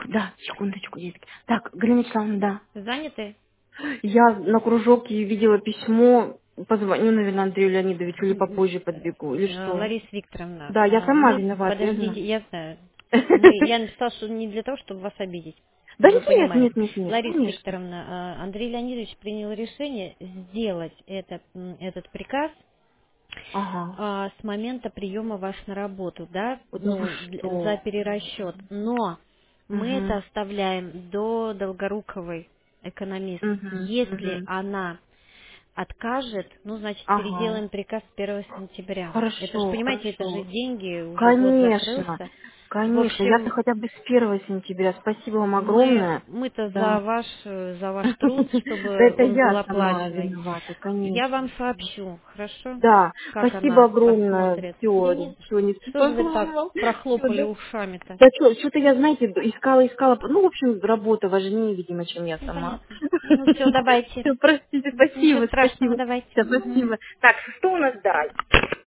Да, секундочку, детки. Так, Галина Вячеславовна, да. Заняты? Я на кружок и видела письмо. Позвоню, наверное, Андрею Леонидовичу или попозже подбегу. Или что? Лариса Викторовна, Да, я сама мы, виновата, я знаю. подождите, я знаю. Я написала, что не для того, чтобы вас обидеть, Да чтобы вы нет, понимали. нет, нет, нет, Лариса конечно. Викторовна, Андрей Леонидович принял решение сделать этот приказ Ага. с момента приема вас на работу, да, Да вы за что? перерасчет. Но мы это Угу. оставляем до Долгоруковой экономист. Угу. Если Угу. она откажет, ну, значит, Ага. переделаем приказ 1 сентября. Это же, Хорошо, понимаете, это же хорошо. деньги, уже год Конечно, закрылся. В конечно. Я-то общем, хотя бы с 1 сентября. Спасибо вам огромное. мы-то Да. за ваш труд, Да чтобы это он был я сама оплаченный. виновата, Я вам конечно. сообщу, хорошо, Да, как спасибо она огромное. рассмотрит. Да Все, не за все, не что же вы так спасибо. Все, прохлопали да. ушами-то? Да что-то я, знаете, искала. Ну, в общем, работа важнее, видимо, чем я Ну, сама. понятно. Ну, все, давайте. Все, простите, Ничего спасибо, страшного, спасибо. давайте. Всё, Мгм. спасибо. Так, что у нас дальше?